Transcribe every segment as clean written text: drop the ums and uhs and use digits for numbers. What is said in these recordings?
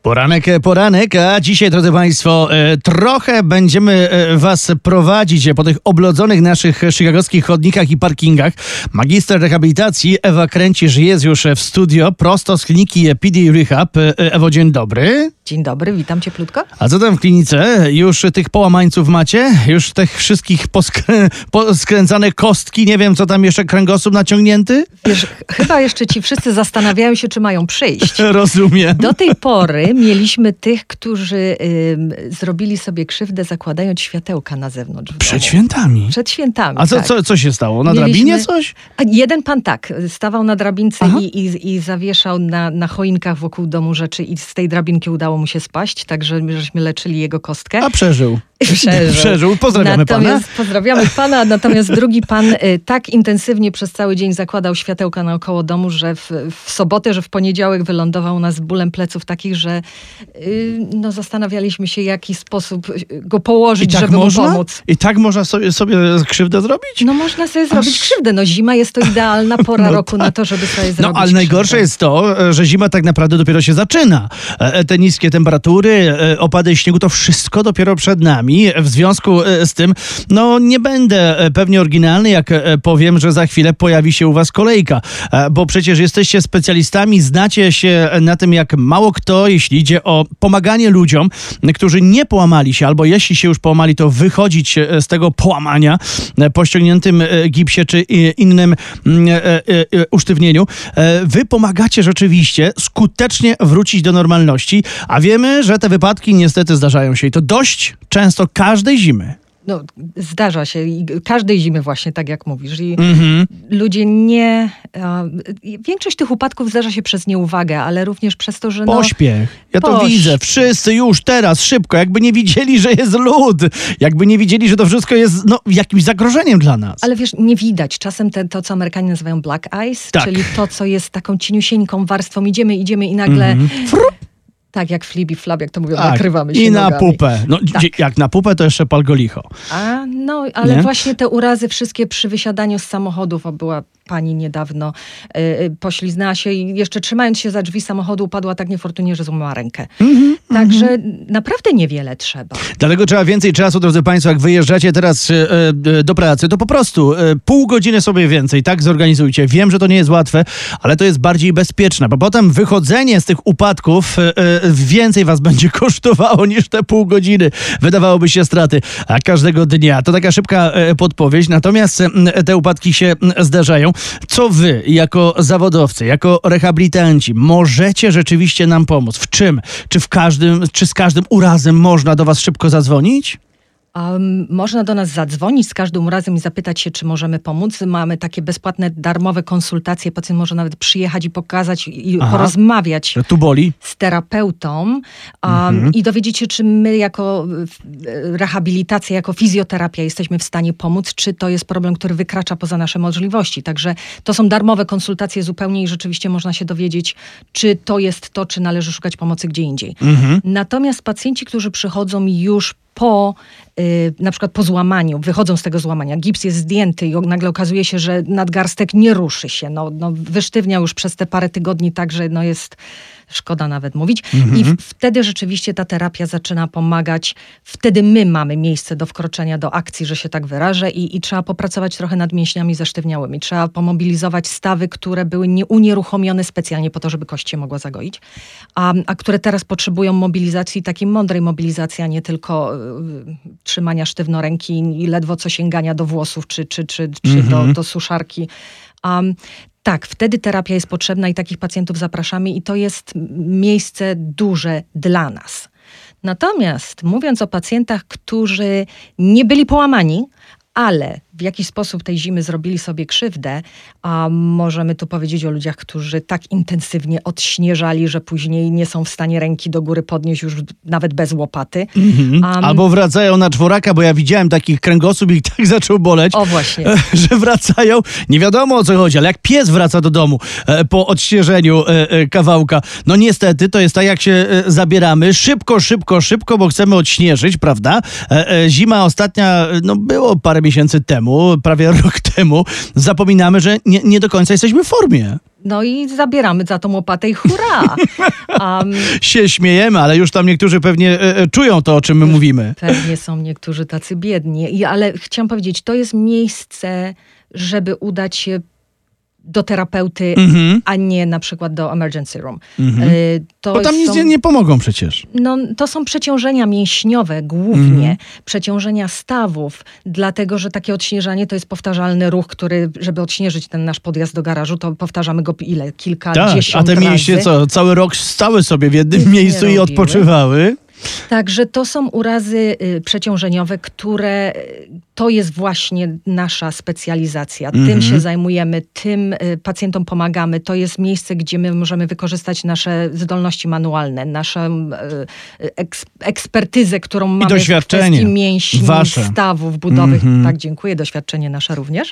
Poranek, a dzisiaj, drodzy Państwo, trochę będziemy Was prowadzić po tych oblodzonych naszych chicagowskich chodnikach i parkingach. Magister rehabilitacji Ewa Kręcisz jest już w studio, prosto z kliniki PD Rehab. Ewo, dzień dobry. Dzień dobry, witam cieplutko. A co tam w klinice? Już tych połamańców macie? Już tych wszystkich poskręcane kostki? Nie wiem, co tam jeszcze, kręgosłup naciągnięty? Wiesz, chyba jeszcze ci wszyscy zastanawiają się, czy mają przyjść. Rozumiem. Do tej pory mieliśmy tych, którzy zrobili sobie krzywdę, zakładając światełka na zewnątrz. Przed świętami? Przed świętami, A tak. co się stało? Na drabinie coś? Jeden pan tak, stawał na drabince i zawieszał na choinkach wokół domu rzeczy i z tej drabinki udało mu się spaść, także żeśmy leczyli jego kostkę. A przeżył. Przeżył. Pozdrawiamy pana. Pozdrawiamy pana, natomiast drugi pan tak intensywnie przez cały dzień zakładał światełka naokoło domu, że w sobotę, że w poniedziałek wylądował u nas z bólem pleców takich, że zastanawialiśmy się, jaki sposób go położyć, tak żeby mu pomóc. I tak można sobie krzywdę zrobić? No można sobie zrobić krzywdę. Zima jest to idealna pora roku na to, żeby sobie zrobić ale najgorsze krzywdę. jest to, że zima tak naprawdę dopiero się zaczyna. Te niskie temperatury, opady śniegu, to wszystko dopiero przed nami. W związku z tym, nie będę pewnie oryginalny, jak powiem, że za chwilę pojawi się u was kolejka, bo przecież jesteście specjalistami, znacie się na tym jak mało kto, jeśli idzie o pomaganie ludziom, którzy nie połamali się, albo jeśli się już połamali, to wychodzić z tego połamania po ściągniętym gipsie czy innym usztywnieniu. Wy pomagacie rzeczywiście skutecznie wrócić do normalności, a wiemy, że te wypadki niestety zdarzają się i to dość często każdej zimy. Zdarza się. Każdej zimy właśnie, tak jak mówisz. I ludzie większość tych upadków zdarza się przez nieuwagę, ale również przez to, że pośpiech. Ja to widzę. Wszyscy już teraz, szybko. Jakby nie widzieli, że jest lód. Jakby nie widzieli, że to wszystko jest jakimś zagrożeniem dla nas. Ale wiesz, nie widać. Czasem to, co Amerykanie nazywają black ice, tak, czyli to, co jest taką cieniusieńką warstwą. Idziemy i nagle... Tak, jak flibi flab, jak to mówią, nakrywamy się i nogami. na pupę. Jak na pupę, to jeszcze pal go licho. Ale nie? Właśnie te urazy wszystkie przy wysiadaniu z samochodów, była pani niedawno, pośliznęła się i jeszcze trzymając się za drzwi samochodu upadła tak niefortunnie, że złamała rękę. Także naprawdę niewiele trzeba. Dlatego trzeba więcej czasu, drodzy Państwo, jak wyjeżdżacie teraz do pracy, to po prostu pół godziny sobie więcej, tak zorganizujcie. Wiem, że to nie jest łatwe, ale to jest bardziej bezpieczne, bo potem wychodzenie z tych upadków więcej was będzie kosztowało niż te pół godziny. Wydawałoby się straty każdego dnia. To taka szybka podpowiedź, natomiast te upadki się zdarzają. Co wy, jako zawodowcy, jako rehabilitanci, możecie rzeczywiście nam pomóc? W czym? Czy z każdym urazem można do was szybko zadzwonić? Można do nas zadzwonić z każdym razem i zapytać się, czy możemy pomóc. Mamy takie bezpłatne, darmowe konsultacje. Pacjent może nawet przyjechać i pokazać i porozmawiać tu boli z terapeutą i dowiedzieć się, czy my jako rehabilitacja, jako fizjoterapia jesteśmy w stanie pomóc, czy to jest problem, który wykracza poza nasze możliwości. Także to są darmowe konsultacje zupełnie i rzeczywiście można się dowiedzieć, czy to jest to, czy należy szukać pomocy gdzie indziej. Natomiast pacjenci, którzy przychodzą już na przykład po złamaniu, wychodzą z tego złamania, gips jest zdjęty i nagle okazuje się, że nadgarstek nie ruszy się. Wysztywniał już przez te parę tygodni tak, że jest szkoda nawet mówić. I wtedy rzeczywiście ta terapia zaczyna pomagać. Wtedy my mamy miejsce do wkroczenia do akcji, że się tak wyrażę i trzeba popracować trochę nad mięśniami zesztywniałymi. Trzeba pomobilizować stawy, które były unieruchomione specjalnie po to, żeby kość się mogła zagoić, a które teraz potrzebują mobilizacji, takiej mądrej mobilizacji, a nie tylko trzymania sztywno ręki i ledwo co sięgania do włosów czy do suszarki. Tak, wtedy terapia jest potrzebna i takich pacjentów zapraszamy i to jest miejsce duże dla nas. Natomiast mówiąc o pacjentach, którzy nie byli połamani, ale w jakiś sposób tej zimy zrobili sobie krzywdę, a możemy tu powiedzieć o ludziach, którzy tak intensywnie odśnieżali, że później nie są w stanie ręki do góry podnieść już nawet bez łopaty. Albo wracają na czworaka, bo ja widziałem takich kręgosłup i tak zaczął boleć. O właśnie. Że wracają, nie wiadomo o co chodzi, ale jak pies wraca do domu po odśnieżeniu kawałka. Niestety to jest tak, jak się zabieramy. Szybko, bo chcemy odśnieżyć, prawda? Zima ostatnia, było parę miesięcy temu, prawie rok temu, zapominamy, że nie do końca jesteśmy w formie. No i zabieramy za tą łopatę i hurra! Się śmiejemy, ale już tam niektórzy pewnie czują to, o czym my mówimy. Pewnie są niektórzy tacy biedni. Ale chciałam powiedzieć, to jest miejsce, żeby udać się do terapeuty, a nie na przykład do emergency room. Bo tam nic nie pomogą przecież. No, to są przeciążenia mięśniowe głównie, przeciążenia stawów, dlatego, że takie odśnieżanie to jest powtarzalny ruch, który, żeby odśnieżyć ten nasz podjazd do garażu, to powtarzamy go kilkadziesiąt razy. A te mięśnie co, cały rok stały sobie w jednym miejscu i odpoczywały? Także to są urazy przeciążeniowe, które to jest właśnie nasza specjalizacja. Tym się zajmujemy, tym pacjentom pomagamy. To jest miejsce, gdzie my możemy wykorzystać nasze zdolności manualne, naszą ekspertyzę, którą mamy w kwestii mięśni, stawów budowych. Tak, dziękuję. Doświadczenie nasze również.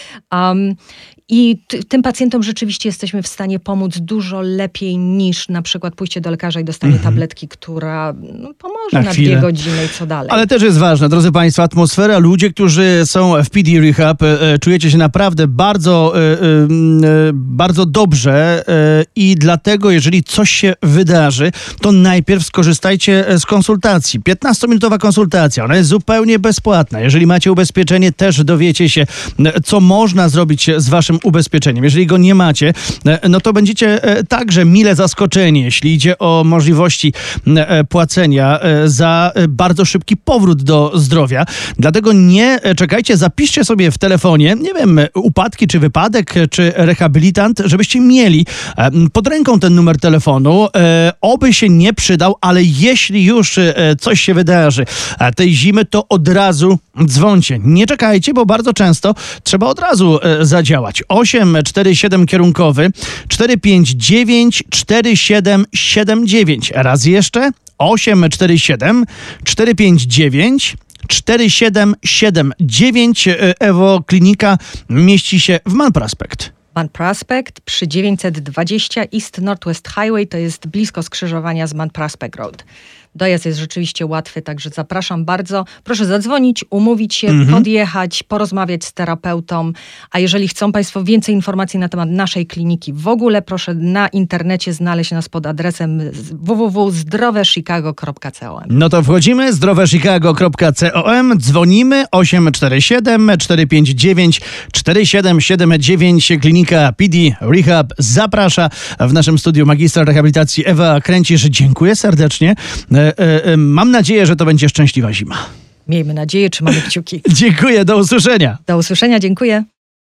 I tym pacjentom rzeczywiście jesteśmy w stanie pomóc dużo lepiej niż na przykład pójście do lekarza i dostanie tabletki, która pomoże na 2 godziny i co dalej. Ale też jest ważne, drodzy Państwo, atmosfera. Ludzie, którzy są w PD Rehab, czujecie się naprawdę bardzo, bardzo dobrze i dlatego, jeżeli coś się wydarzy, to najpierw skorzystajcie z konsultacji. 15-minutowa konsultacja, ona jest zupełnie bezpłatna. Jeżeli macie ubezpieczenie, też dowiecie się, co można zrobić z waszym ubezpieczeniem. Jeżeli go nie macie, no to będziecie także mile zaskoczeni, jeśli idzie o możliwości płacenia za bardzo szybki powrót do zdrowia. Dlatego nie czekajcie, zapiszcie sobie w telefonie, nie wiem, upadki, czy wypadek, czy rehabilitant, żebyście mieli pod ręką ten numer telefonu. Oby się nie przydał, ale jeśli już coś się wydarzy tej zimy, to od razu dzwońcie. Nie czekajcie, bo bardzo często trzeba od razu zadziałać. 847 kierunkowy 459 4779. Raz jeszcze 847 459 4779. Ewo, klinika mieści się w Man Prospect. Man Prospect przy 920 East Northwest Highway, to jest blisko skrzyżowania z Man Prospect Road. Dojazd jest rzeczywiście łatwy, także zapraszam bardzo. Proszę zadzwonić, umówić się, podjechać, porozmawiać z terapeutą. A jeżeli chcą Państwo więcej informacji na temat naszej kliniki w ogóle, proszę na internecie znaleźć nas pod adresem www.zdrowechicago.com. No to wchodzimy, zdrowechicago.com, dzwonimy 847 459 4779. Klinika PD Rehab zaprasza. W naszym studiu magistra rehabilitacji Ewa Kręcisz. Dziękuję serdecznie. Mam nadzieję, że to będzie szczęśliwa zima. Miejmy nadzieję, trzymamy kciuki. Dziękuję, do usłyszenia. Do usłyszenia, dziękuję.